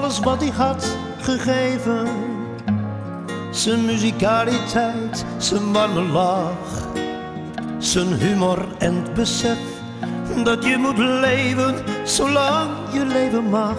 alles wat hij had gegeven. Zijn muzikaliteit, zijn warme lach, zijn humor en het besef dat je moet leven zolang je leven mag.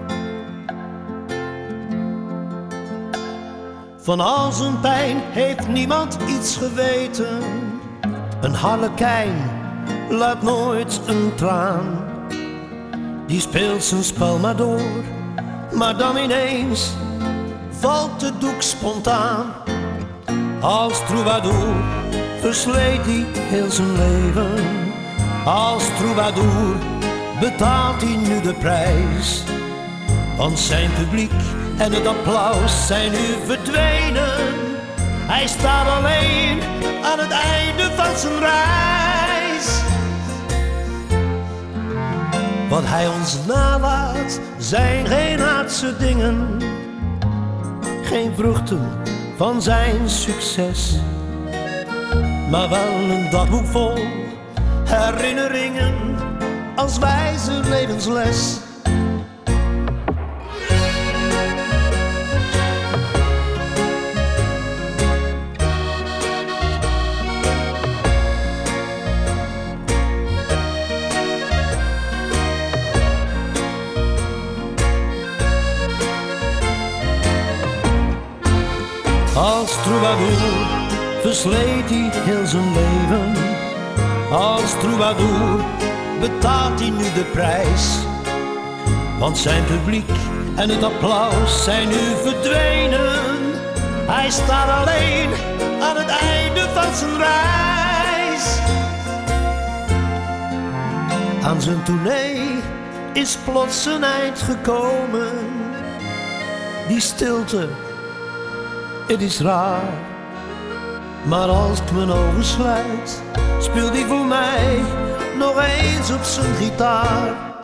Van al zijn pijn heeft niemand iets geweten. Een harlekijn laat nooit een traan. Die speelt zijn spel maar door, maar dan ineens valt de doek spontaan. Als troubadour versleet hij heel zijn leven. Als troubadour betaalt hij nu de prijs. Want zijn publiek en het applaus zijn nu verdwenen. Hij staat alleen aan het einde van zijn reis. Wat hij ons nalaat zijn geen aardse dingen, geen vruchten van zijn succes, maar wel een dagboek vol herinneringen als wijze levensles. Als troubadour versleet hij heel zijn leven. Als troubadour betaalt hij nu de prijs. Want zijn publiek en het applaus zijn nu verdwenen. Hij staat alleen aan het einde van zijn reis. Aan zijn tournee is plots een eind gekomen. Die stilte, het is raar, maar als ik mijn ogen sluit, speelt hij voor mij nog eens op zijn gitaar.